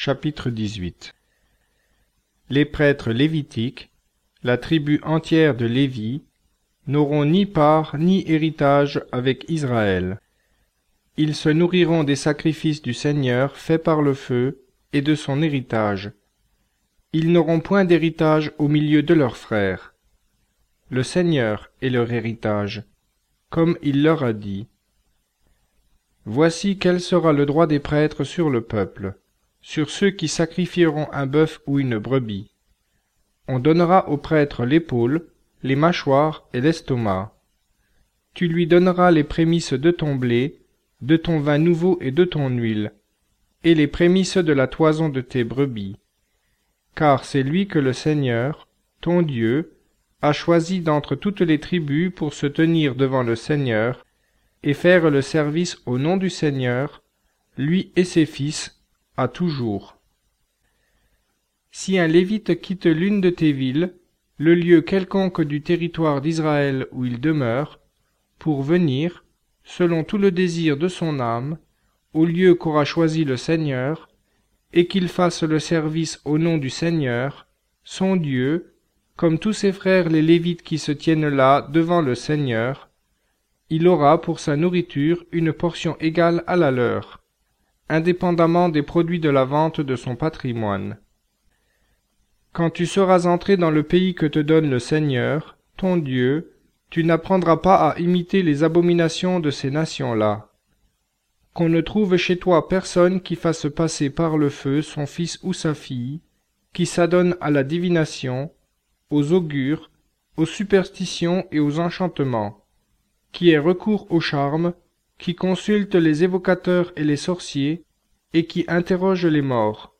Chapitre 18. Les prêtres lévitiques, la tribu entière de Lévi, n'auront ni part ni héritage avec Israël. Ils se nourriront des sacrifices du Seigneur faits par le feu et de son héritage. Ils n'auront point d'héritage au milieu de leurs frères. Le Seigneur est leur héritage, comme il leur a dit. Voici quel sera le droit des prêtres sur le peuple, sur ceux qui sacrifieront un bœuf ou une brebis. On donnera au prêtre l'épaule, les mâchoires et l'estomac. Tu lui donneras les prémices de ton blé, de ton vin nouveau et de ton huile, et les prémices de la toison de tes brebis. Car c'est lui que le Seigneur, ton Dieu, a choisi d'entre toutes les tribus pour se tenir devant le Seigneur et faire le service au nom du Seigneur, lui et ses fils, à toujours. Si un Lévite quitte l'une de tes villes, le lieu quelconque du territoire d'Israël où il demeure, pour venir, selon tout le désir de son âme, au lieu qu'aura choisi le Seigneur, et qu'il fasse le service au nom du Seigneur, son Dieu, comme tous ses frères les Lévites qui se tiennent là devant le Seigneur, il aura pour sa nourriture une portion égale à la leur, indépendamment des produits de la vente de son patrimoine. Quand tu seras entré dans le pays que te donne le Seigneur, ton Dieu, tu n'apprendras pas à imiter les abominations de ces nations-là. Qu'on ne trouve chez toi personne qui fasse passer par le feu son fils ou sa fille, qui s'adonne à la divination, aux augures, aux superstitions et aux enchantements, qui ait recours au charme, qui consulte les évocateurs et les sorciers, et qui interroge les morts.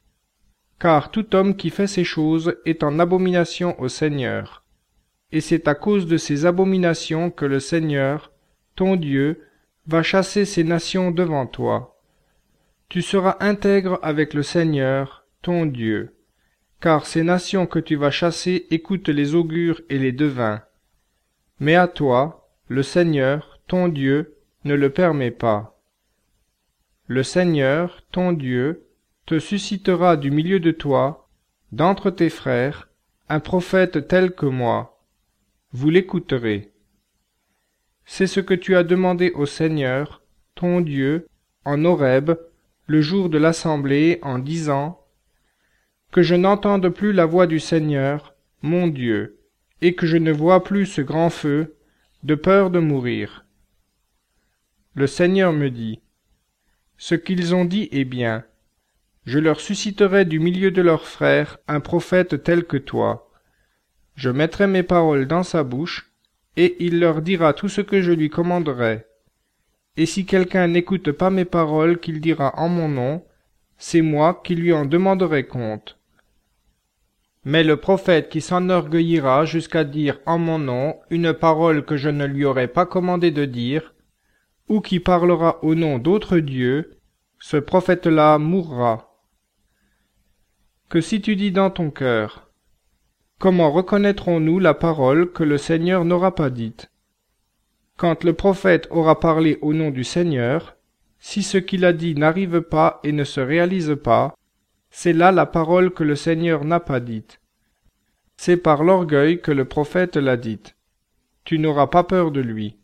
Car tout homme qui fait ces choses est en abomination au Seigneur, et c'est à cause de ces abominations que le Seigneur, ton Dieu, va chasser ces nations devant toi. Tu seras intègre avec le Seigneur, ton Dieu, car ces nations que tu vas chasser écoutent les augures et les devins. Mais à toi, le Seigneur, ton Dieu, ne le permet pas. Le Seigneur, ton Dieu, te suscitera du milieu de toi, d'entre tes frères, un prophète tel que moi. Vous l'écouterez. C'est ce que tu as demandé au Seigneur, ton Dieu, en Horeb, le jour de l'assemblée, en disant : Que je n'entende plus la voix du Seigneur, mon Dieu, et que je ne vois plus ce grand feu, de peur de mourir. Le Seigneur me dit : Ce qu'ils ont dit est bien. Je leur susciterai du milieu de leurs frères un prophète tel que toi. Je mettrai mes paroles dans sa bouche, et il leur dira tout ce que je lui commanderai. Et si quelqu'un n'écoute pas mes paroles qu'il dira en mon nom, c'est moi qui lui en demanderai compte. Mais le prophète qui s'enorgueillira jusqu'à dire en mon nom une parole que je ne lui aurai pas commandé de dire, ou qui parlera au nom d'autres dieux, ce prophète-là mourra. Que si tu dis dans ton cœur : Comment reconnaîtrons-nous la parole que le Seigneur n'aura pas dite ? Quand le prophète aura parlé au nom du Seigneur, si ce qu'il a dit n'arrive pas et ne se réalise pas, c'est là la parole que le Seigneur n'a pas dite. C'est par l'orgueil que le prophète l'a dite. Tu n'auras pas peur de lui.